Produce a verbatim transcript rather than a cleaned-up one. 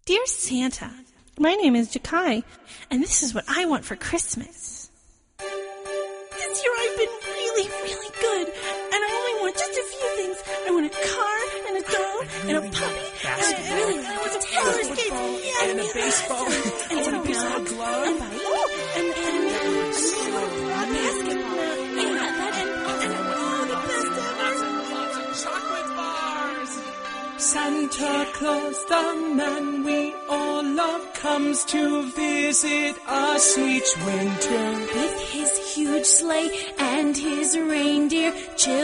Dear Santa, my name is Jakai, and this is what I want for Christmas. This year I've been really, really good, and I only want just a few things. I want a car, and a doll, and a puppy, and I really I want some roller skates, yeah, and a baseball, and I want a baseball glove, and and and and a basketball, yeah, that and and all the best ever. lots of chocolate bars. Santa Claus, the man we all love, comes to visit us each winter. With his huge sleigh and his reindeer,